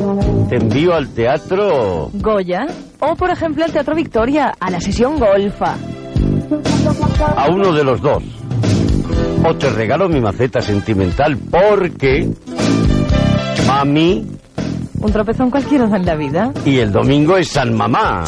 Te envío al teatro Goya. O, por ejemplo, al Teatro Victoria, a la sesión golfa. a uno de los dos. O te regalo mi maceta sentimental porque mami Un tropezón cualquiera en la vida. y el domingo es San Mamá.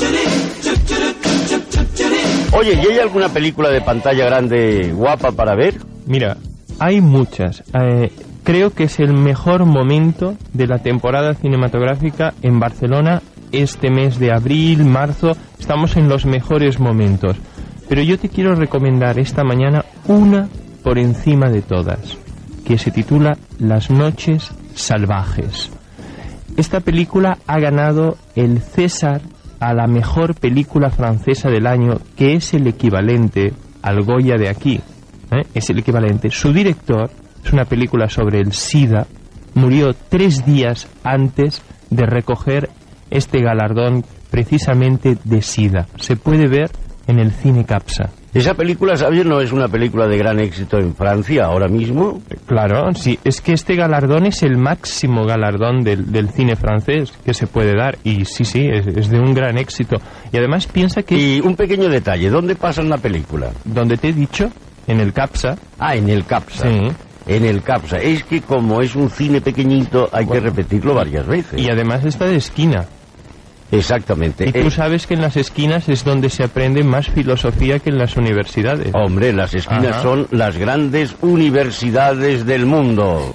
Oye, ¿y hay alguna película de pantalla grande guapa para ver? Mira, hay muchas. Creo que es el mejor momento de la temporada cinematográfica en Barcelona este mes de abril, marzo. Estamos en los mejores momentos. Pero yo te quiero recomendar esta mañana una por encima de todas, que se titula Las noches salvajes. Esta película ha ganado el César a la mejor película francesa del año, que es el equivalente al Goya de aquí. Es el equivalente. Su director, es una película sobre el SIDA, murió 3 días antes de recoger este galardón precisamente de SIDA. Se puede ver en el Cine Capsa. Esa película, ¿sabes? No es una película de gran éxito en Francia ahora mismo. Claro, sí, es que este galardón es el máximo galardón del cine francés que se puede dar. Y sí, es de un gran éxito. Y además piensa que... Y un pequeño detalle, ¿dónde pasan la película? Donde te he dicho, en el Capsa. Ah, en el Capsa. Sí. En el Capsa. Es que como es un cine pequeñito, hay que repetirlo varias veces. Y además está de esquina. Exactamente. Y tú sabes que en las esquinas es donde se aprende más filosofía que en las universidades. Hombre, las esquinas son las grandes universidades del mundo.